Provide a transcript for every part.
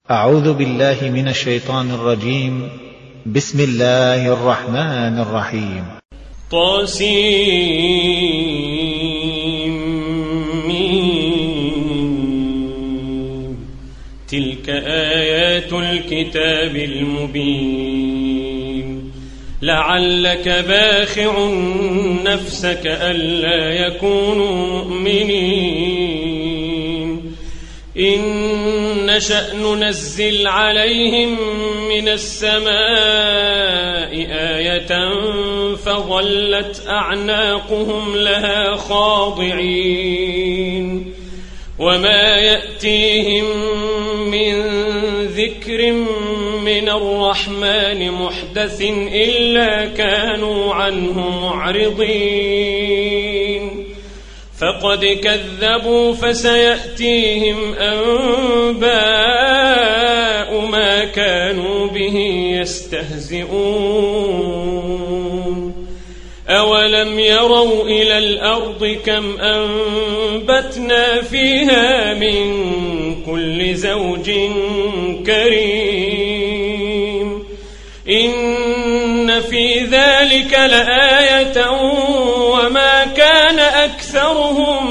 أعوذ بالله من الشيطان الرجيم. بسم الله الرحمن الرحيم. طاسيم. تلك آيات الكتاب المبين. لعلك باخع نفسك ألا يكونوا مؤمنين إن نشأ ننزل عليهم من السماء آية فظلت أعناقهم لها خاضعين وما يأتيهم من ذكر من الرحمن محدث إلا كانوا عنه معرضين فقد كذبوا فسيأتيهم أنباء ما كانوا به يستهزئون أولم يروا إلى الأرض كم أنبتنا فيها من كل زوج كريم إن في ذلك لآية وما كان أكثرهم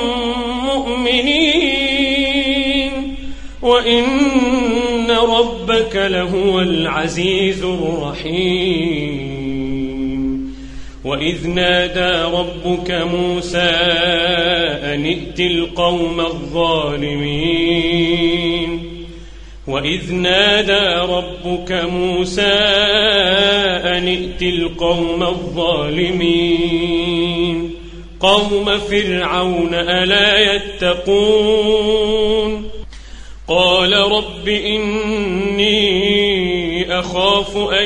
مؤمنين وإن ربك لهو العزيز الرحيم. وإذ نادى ربك موسى أن ائت القوم الظالمين وإذ نادى ربك موسى أن ائت القوم الظالمين قوم فرعون ألا يتقون قال رب إني أخاف أن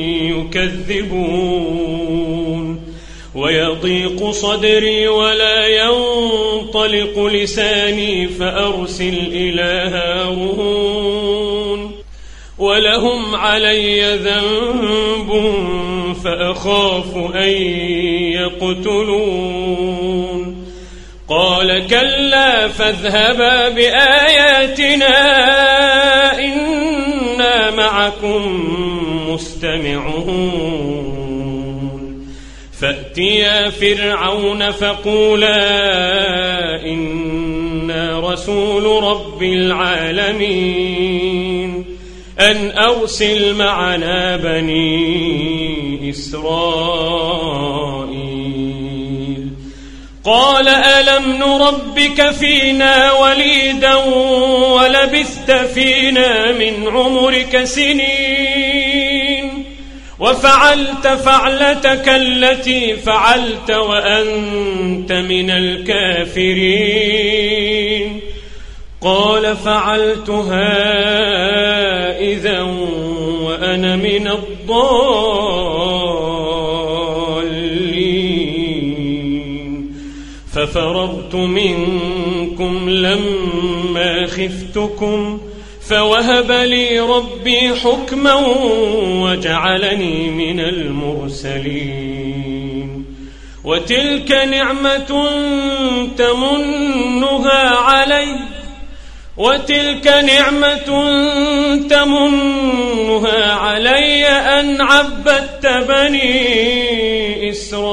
يكذبون ويضيق صدري ولا ينطلق لساني فأرسل إلى هارون ولهم علي ذنب فأخاف أن يقتلون قال كلا فاذهبا بآياتنا إنا معكم مستمعون فأتيا فرعون فقولا إنا رسول رب العالمين أن أرسل معنا بني إسرائيل قال ألم نربك فينا وليدا ولبثت فينا من عمرك سنين وفعلت فعلتك التي فعلت وأنت من الكافرين قال فعلتها إذا وأنا من الضالين ففررت منكم لما خفتكم فوهب لي ربي حكما وجعلني من المرسلين وتلك نعمة تمنها علي أن عبدت بني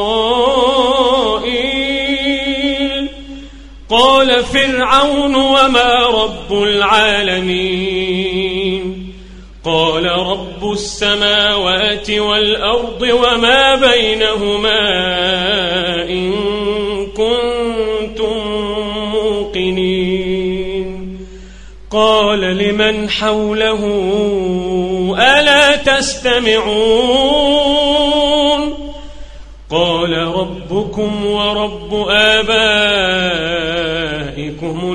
إسرائيل قال فرعون وما رب العالمين قال رب السماوات والأرض وما بينهما إن كنتم موقنين قال لمن حوله ألا تستمعون قال ربكم ورب آبائكم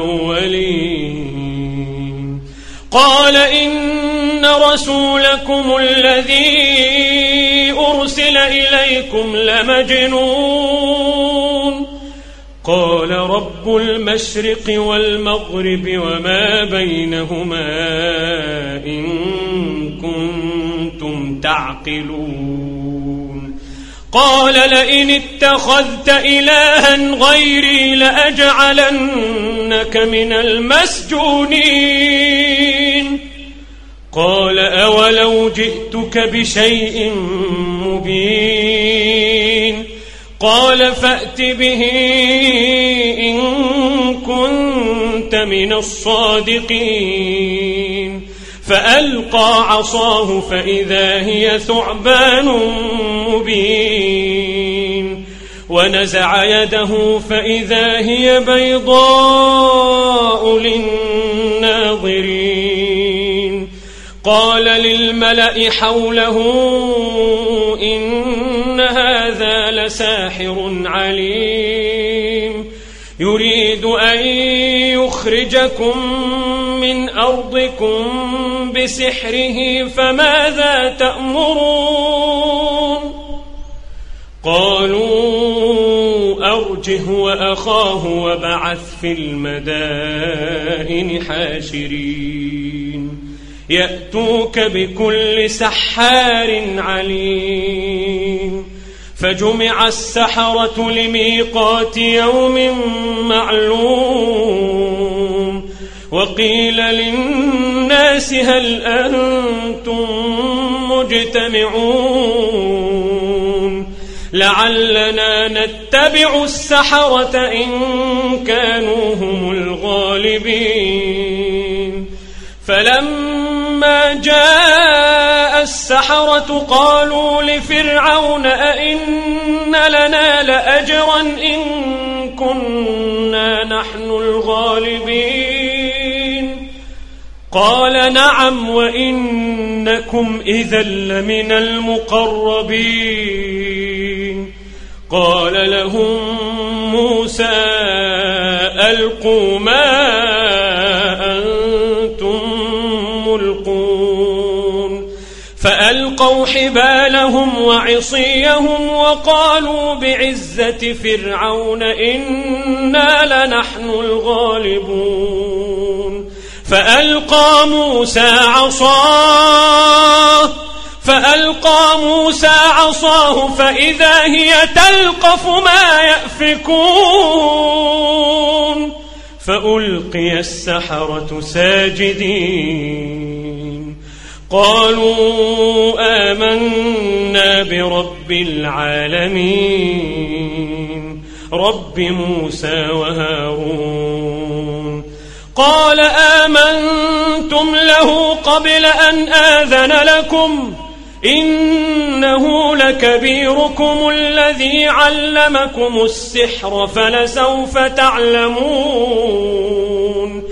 الأولين قال إن رسولكم الذي أرسل إليكم لمجنون قال رب المشرق والمغرب وما بينهما إن كنتم تعقلون قال لئن اتخذت إلها غيري لأجعلنك من المسجونين قال أولو جئتك بشيء مبين قال فأت به إن كنت من الصادقين فألقى عصاه فإذا هي ثعبان مبين ونزع يده فإذا هي بيضاء للناظرين قال للملأ حوله إن هذا لساحر عليم يريد أن يخرجكم من أرضكم بسحره فماذا تأمرون قالوا أرجه وأخاه وابعث في المدائن حاشرين يأتوك بكل سحار عليم فجمع السحرة لميقات يوم معلوم وقيل للناس هل أنتم مجتمعون لعلنا نتبع السحرة إن كانوا هم الغالبين فلما جاء السحرة قالوا لفرعون أئن لنا لأجرا إن كنا نحن الغالبين قال نعم وإنكم إذا لمن المقربين قال لهم موسى ألقوا ما أنتم ملقون فألقوا حبالهم وعصيهم وقالوا بعزة فرعون إنا لنحن الغالبون فألقى موسى عصاه فإذا هي تلقف ما يأفكون فألقي السحرة ساجدين قالوا آمنا برب العالمين رب موسى وهارون قال آمنتم له قبل أن آذن لكم إنه لكبيركم الذي علمكم السحر فلسوف تعلمون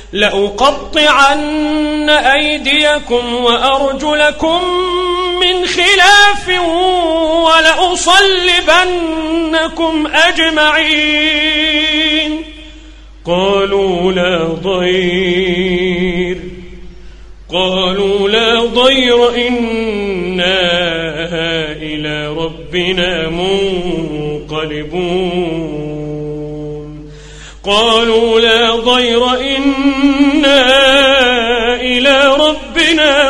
لأقطعن أيديكم وأرجلكم من خلاف ولأصلبنكم أجمعين قالوا لا ضير إنا إلى ربنا منقلبون قالوا لا ضير إنا إلى ربنا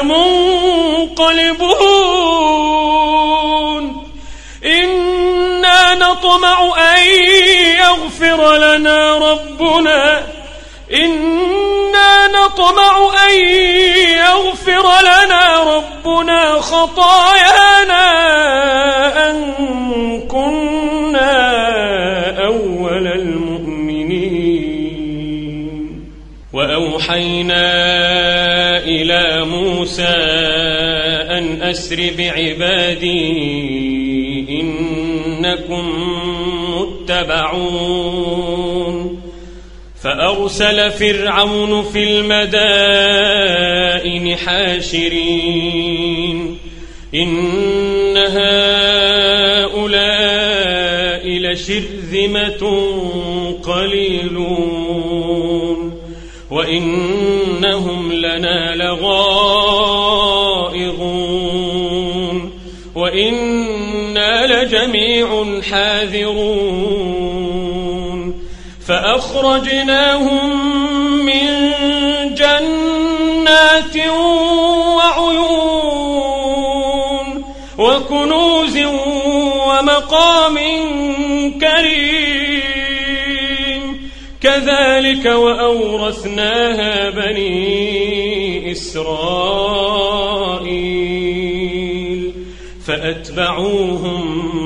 منقلبون إنا نطمع أن يغفر لنا ربنا خطايانا أن كنا أول المؤمنين وأوحينا إلى موسى أن أسر بعبادي إنكم متبعون فأرسل فرعون في المدائن حاشرين إن هؤلاء لشرذمة قليلون وإنهم لنا لغائظون وإنا لجميع حاذرون فأخرجناهم من جنات وعيون وكنوز ومقام كريم كذلك وأورثناها بني إسرائيل فأتبعوهم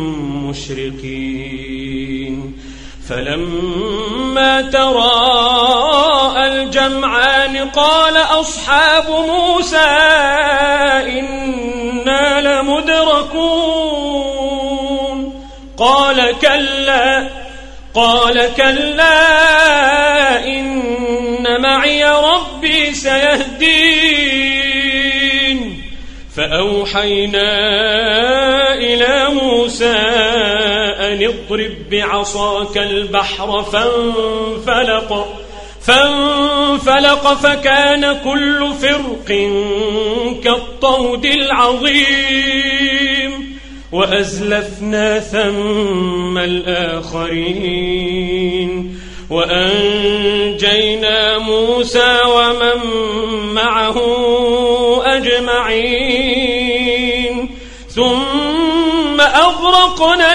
مشرقين فلما تراءى الجمعان قال أصحاب موسى إنا لمدركون قال كلا إن معي ربي سيهدين فأوحينا إلى موسى أن اضرب بعصاك البحر فانفلق فكان كل فرق كالطود العظيم وأزلفنا ثم الآخرين وأنجينا موسى ومن معه أجمعين ثم أغرقنا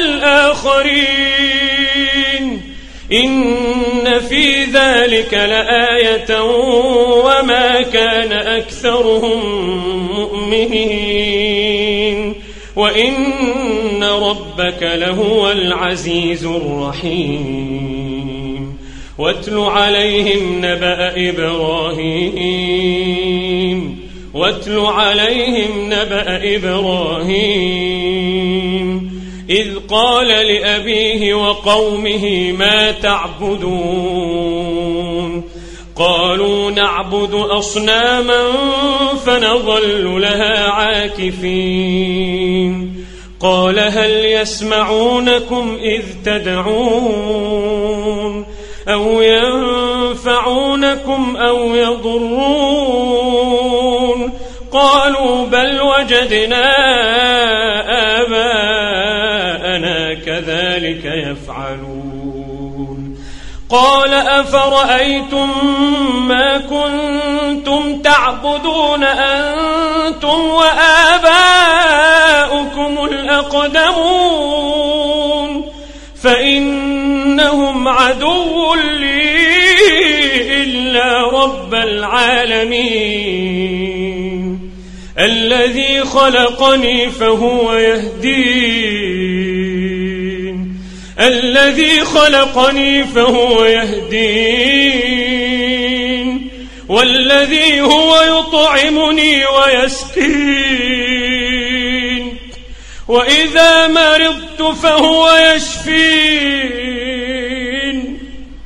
الآخرين إن في ذلك لآية وما كان أكثرهم مؤمنين وإن ربك لهو العزيز الرحيم واتل عليهم نبأ إبراهيم إذ قال لأبيه وقومه ما تعبدون قالوا نعبد أصناما فنظل لها عاكفين قال هل يسمعونكم إذ تدعون أو ينفعونكم أو يضرون قالوا بل وجدنا آباءنا كذلك يفعلون قال أفرأيتم ما كنتم تعبدون أنتم وآباؤكم الأقدمون فإنهم عدو لي إلا رب العالمين الذي خلقني فهو يهدين والذي هو يطعمني ويسقين وإذا مرضت فهو يشفين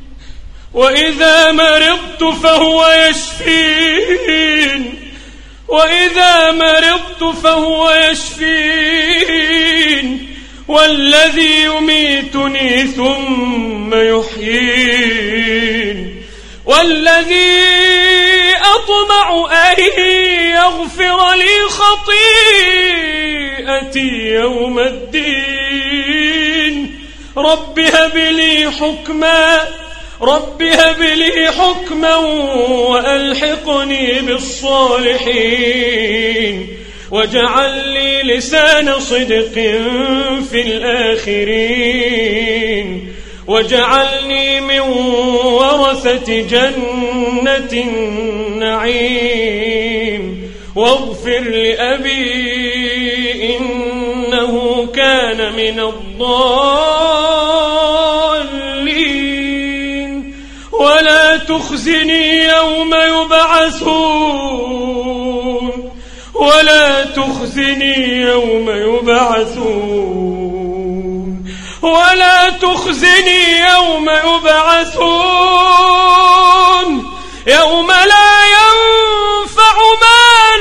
والذي يميتني ثم يحيين والذي أطمع أن يغفر لي خطيئتي يوم الدين رب هب لي حكما وألحقني بالصالحين واجعل لي لسان صدق في الآخرين واجعلني من ورثة جنة النعيم واغفر لأبي إنه كان من الضالين ولا تخزني يوم يبعثون يوم لا ينفع مال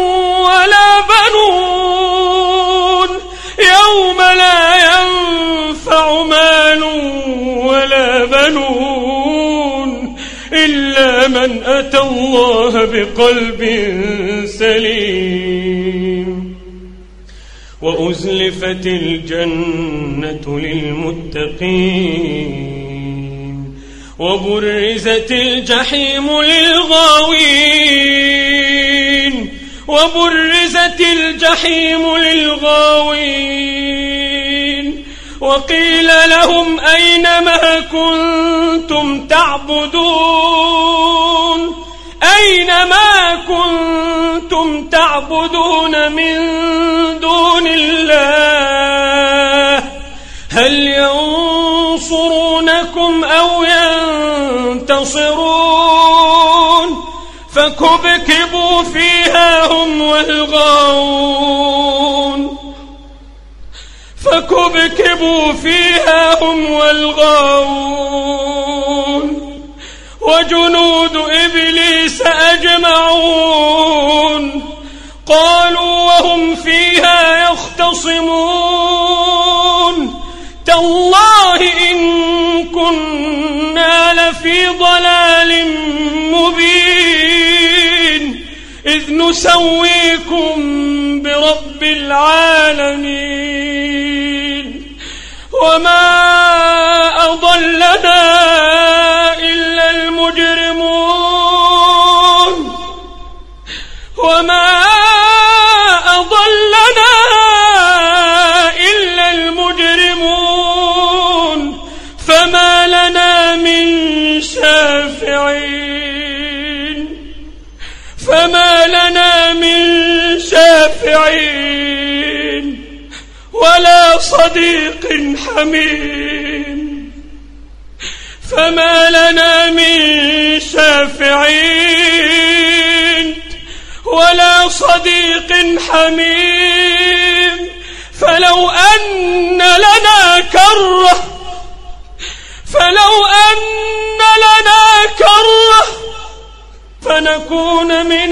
ولا بنون إلا من أتى الله بقلب سليم وأزلفت الجنة للمتقين وبرزت الجحيم للغاوين وقيل لهم أين ما كنتم تعبدون كنتم تعبدون من دون الله هل ينصرونكم أو ينتصرون فكبكبوا فيها هم والغاوون وجنود إبليس أجمعون قالوا وهم فيها يختصمون تالله إن كنا لفي ضلال مبين إذ نسويكم برب العالمين وما أضلنا إلا المجرمون فما لنا من شافعين ولا صديق حميم فلو أن لنا كرة فنكون من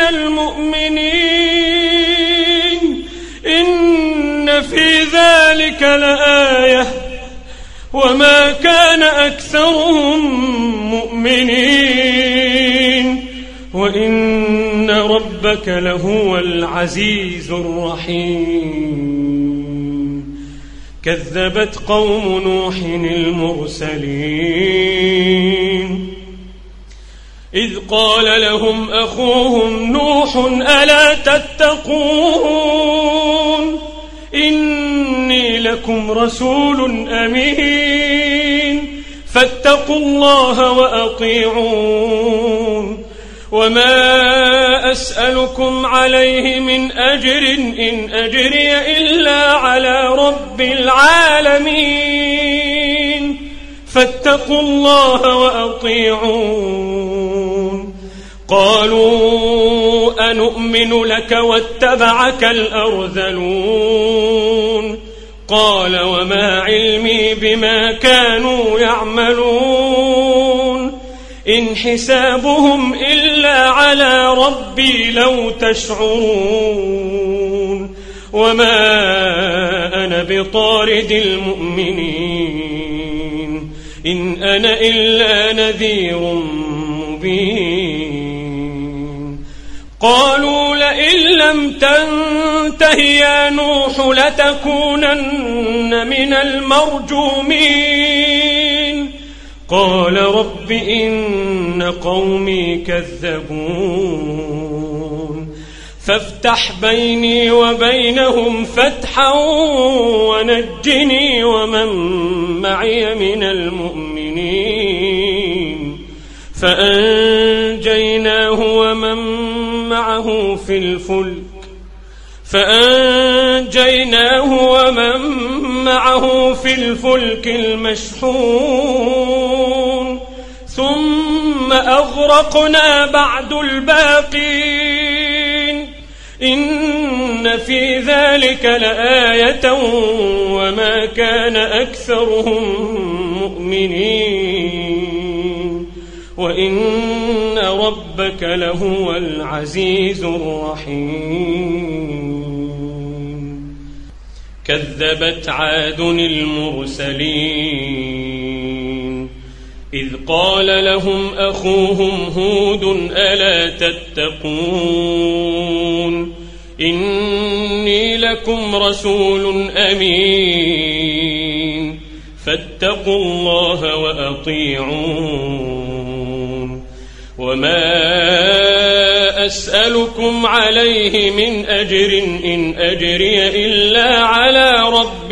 المؤمنين إن في ذلك لآية وما كان أكثرهم مؤمنين وإن ربك لهو العزيز الرحيم كذبت قوم نوح المرسلين إذ قال لهم أخوهم نوح ألا تتقون إني لكم رسول أمين فاتقوا الله وأطيعون وما أسألكم عليه من أجر إن أجري إلا على رب العالمين فاتقوا الله وأطيعون قالوا أنؤمن لك واتبعك الأرذلون قال وما علمي بما كانوا يعملون إن حسابهم إلا على ربي لو تشعرون وما أنا بطارد المؤمنين إن أنا إلا نذير مبين قالوا لئن لم تنته يا نوح لتكونن من المرجومين قال رب إن قومي كذبون فافتح بيني وبينهم فتحا ونجني ومن معي من المؤمنين فأنجيناه ومن معه في الفلك المشحون ثم أغرقنا بعد الباقين إن في ذلك لآية وما كان أكثرهم مؤمنين وإن ربك لهو العزيز الرحيم كذبت عاد المرسلين إذ قال لهم أخوهم هود ألا تتقون إني لكم رسول أمين فاتقوا الله وأطيعون وما أسألكم عليه من أجر إن أجري إلا على رب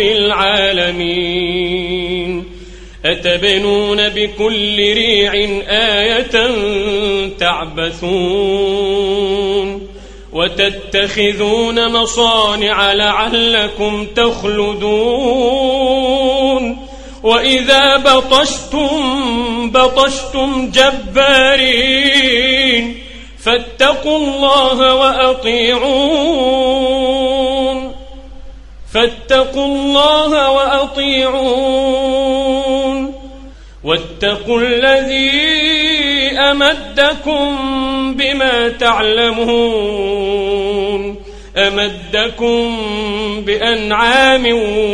العالمين أتبنون بكل ريع آية تعبثون وتتخذون مصانع لعلكم تخلدون وإذا بطشتم جبارين فاتقوا الله وأطيعون واتقوا الذي أمدكم بما تعلمون أمدكم بأنعام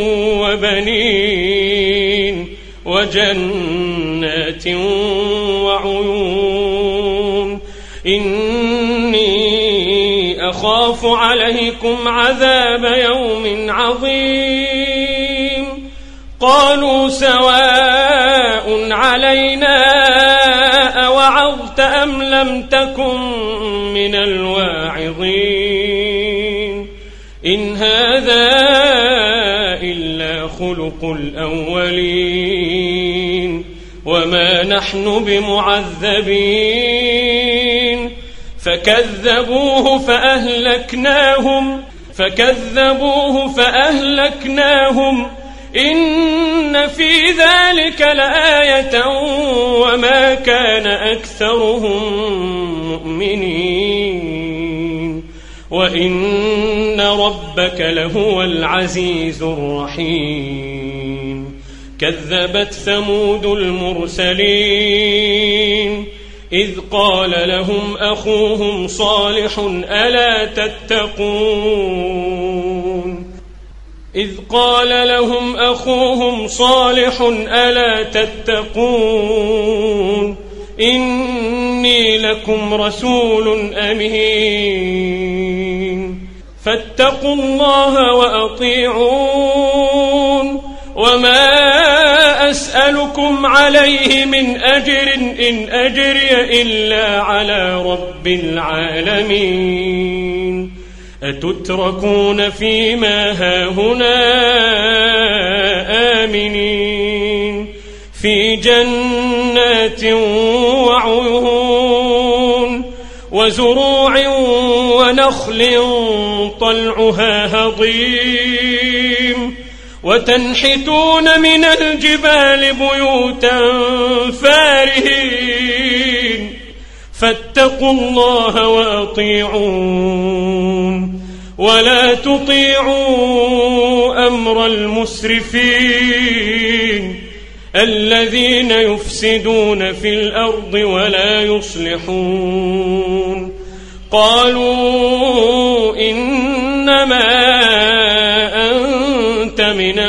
وبنين وجنات وعيون إني أخاف عليكم عذاب يوم عظيم قالوا سواء علينا أوعظت أم لم تكن من الواعظين إن هذا إلا خلق الأولين وما نحن بمعذبين فكذبوه فأهلكناهم إن في ذلك لآية وما كان أكثرهم مؤمنين وإن ربك لهو العزيز الرحيم كذبت ثمود المرسلين إذ قال لهم أخوهم صالح ألا تتقون إني لكم رسول أمين فاتقوا الله وأطيعون وما أسألكم عليه من أجر إن أجري إلا على رب العالمين أتتركون فيما هاهنا آمنين في جنات وعيون وزروع ونخل طلعها هضيم وتنحتون من الجبال بيوتا فارهين فاتقوا الله وأطيعون ولا تطيعوا أمر المسرفين الذين يفسدون في الأرض ولا يصلحون قالوا إنما أنت من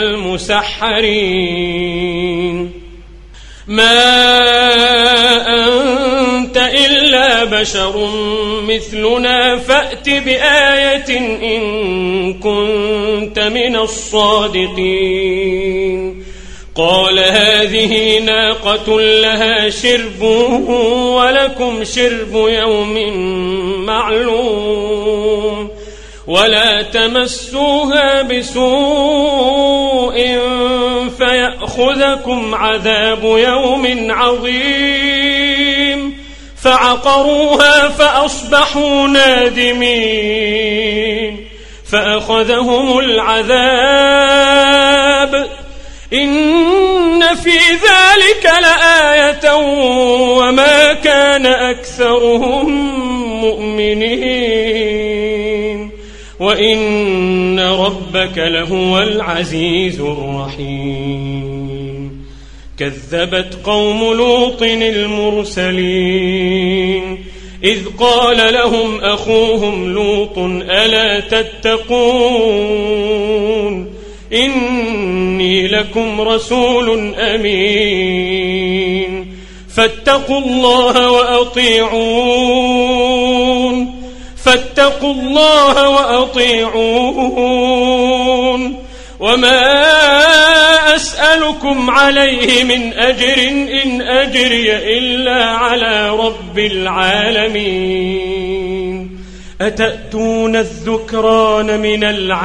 المسحرين ما أنت إلا بشر مثلنا فأت بآية إن كنت من الصادقين قال هذه ناقة لها شرب ولكم شرب يوم معلوم ولا تمسوها بسوء فيأخذكم عذاب يوم عظيم فعقروها فأصبحوا نادمين فأخذهم العذاب إن في ذلك لآية وما كان أكثرهم مؤمنين وإن ربك لهو العزيز الرحيم كذبت قوم لوط المرسلين إذ قال لهم أخوهم لوط ألا تتقون إني لكم رسول أمين فاتقوا الله وأطيعون وما أسألكم عليه من أجر إن أجري إلا على رب العالمين أتأتون الذكران من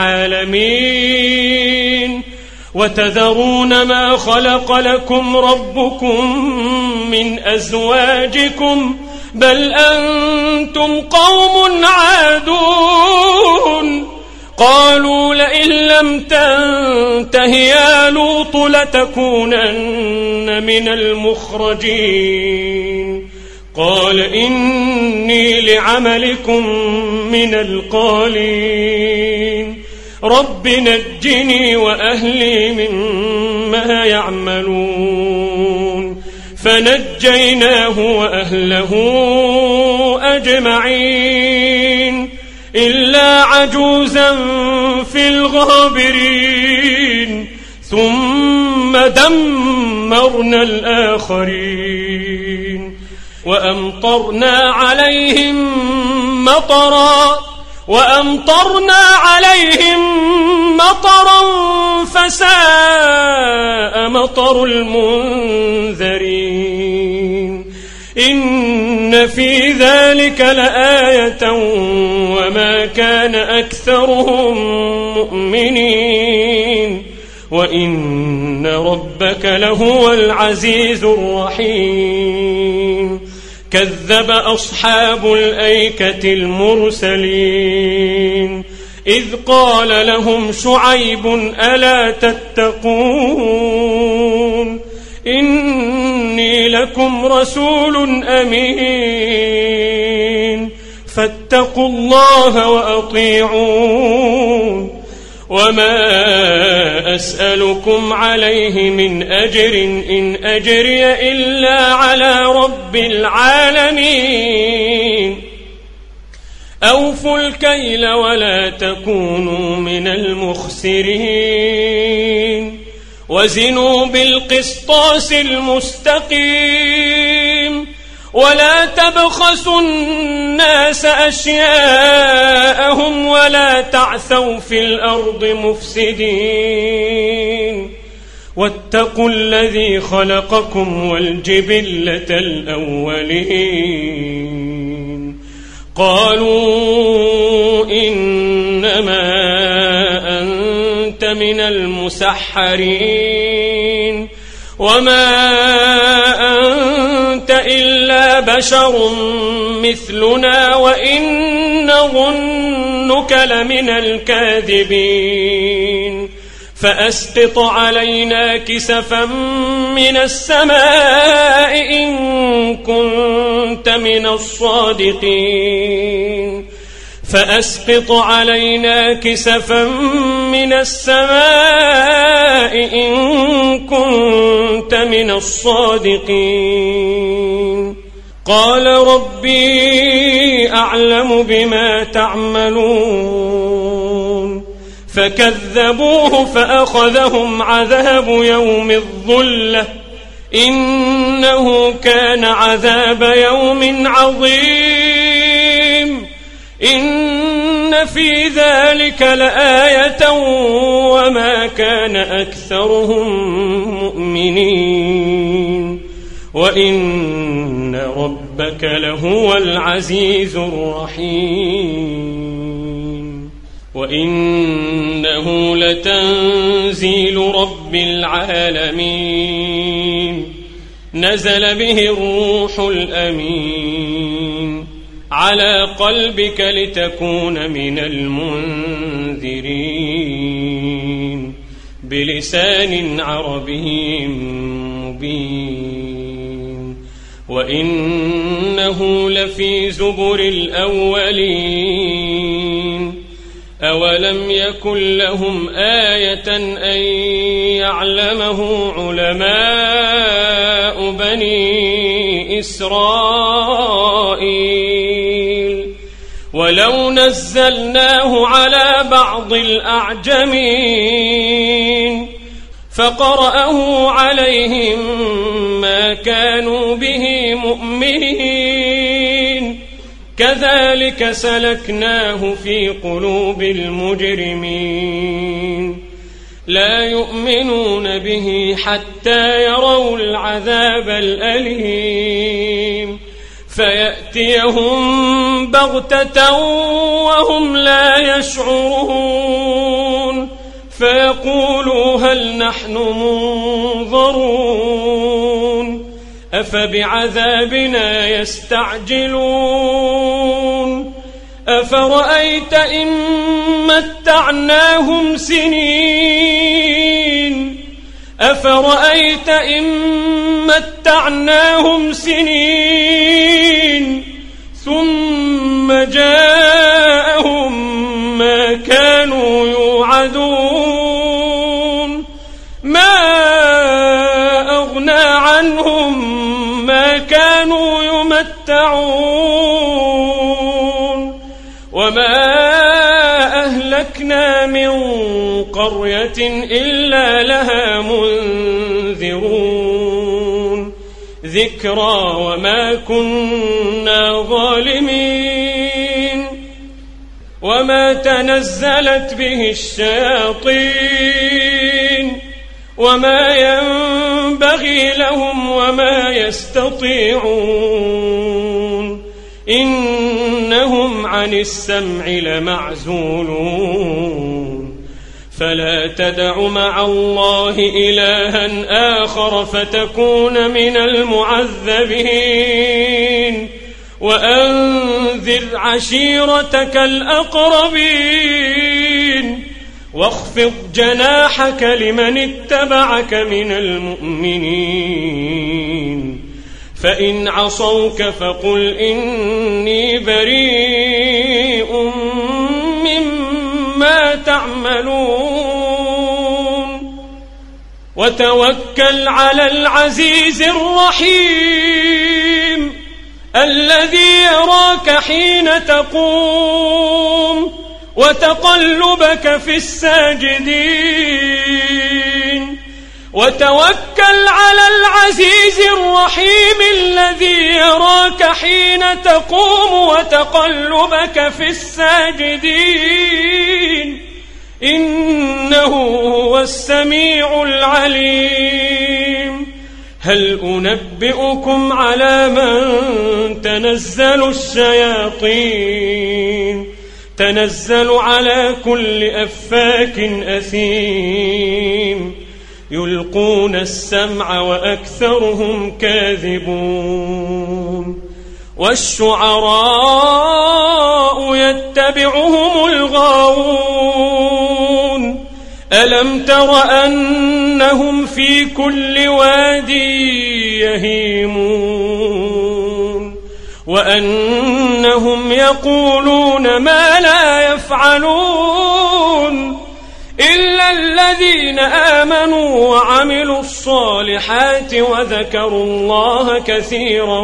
العالمين وتذرون ما خلق لكم ربكم من أزواجكم بل أنتم قوم عادون قالوا لئن لم تنته يا لوط لتكونن من المخرجين قال إني لعملكم من القالين رب نجني وأهلي مما يعملون فنجيناه وأهله أجمعين إلا عجوزا في الغابرين ثم دمرنا الآخرين وأمطرنا عليهم مطرا فساء مطر المنذرين إن في ذلك لآية وما كان أكثرهم مؤمنين وإن ربك لهو العزيز الرحيم كذب أصحاب الأيكة المرسلين إذ قال لهم شعيب ألا تتقون إني لكم رسول أمين فاتقوا الله وأطيعون وما أسألكم عليه من أجر إن أجري إلا على رب العالمين أوفوا الكيل ولا تكونوا من المخسرين وزنوا بالقسطاس المستقيم ولا تبخسوا الناس أشياءهم ولا تعثوا في الأرض مفسدين واتقوا الذي خلقكم والجبلة الأولين قالوا إنما أنت من المسحرين وما أنت إلا بشر مثلنا وإن نظنك لمن الكاذبين فأسقط علينا كسفا من السماء إن كنت من الصادقين فأسقط علينا كسفا من السماء إن كنت من الصادقين قال ربي أعلم بما تعملون فكذبوه فأخذهم عذاب يوم الظلة إنه كان عذاب يوم عظيم إن في ذلك لآية وما كان أكثرهم مؤمنين وإن ربك لهو العزيز الرحيم وإنه لتنزيل رب العالمين نزل به الروح الأمين على قلبك لتكون من المنذرين بلسان عربي مبين وإنه لفي زبر الأولين أولم يكن لهم آية أن يعلمه علماء بني إسرائيل ولو نزلناه على بعض الأعجمين فقرأه عليهم ما كانوا به مؤمنين كذلك سلكناه في قلوب المجرمين لا يؤمنون به حتى يروا العذاب الأليم فيأتيهم بغتة وهم لا يشعرون فيقولوا هل نحن منظرون أفبعذابنا يستعجلون أفرأيت إن متعناهم سنين ثم جاءهم ما كانوا يوعدون ما أغنى عنهم ما كانوا يمتعون وما أهلكنا من قرية إلا لها منذرون ذكرى وما كنا ظالمين وما تنزلت به الشياطين وما ينبغي لهم وما يستطيعون إنهم عن السمع لمعزولون فلا تدع مع الله إلها آخر فتكون من المعذبين وأنذر عشيرتك الأقربين واخفض جناحك لمن اتبعك من المؤمنين فإن عصوك فقل إني بريء مما تعملون وتوكل على العزيز الرحيم الذي يراك حين تقوم وتقلبك في الساجدين وتوكل على العزيز الرحيم الذي يراك حين تقوم وتقلبك في الساجدين إنه هو السميع العليم هل أنبئكم على من تنزل الشياطين تنزل على كل أفاك أثيم يلقون السمع وأكثرهم كاذبون والشعراء يتبعهم الغاوون ألم تر أنهم في كل واد يهيمون وأنهم يقولون ما لا يفعلون إلا الذين آمنوا وعملوا الصالحات وذكروا الله كثيرا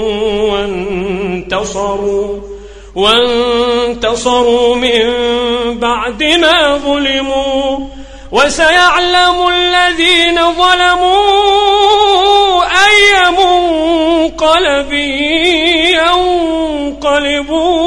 وانتصروا من بعد ما ظلموا وسيعلم الذين ظلموا أي منقلب ينقلبون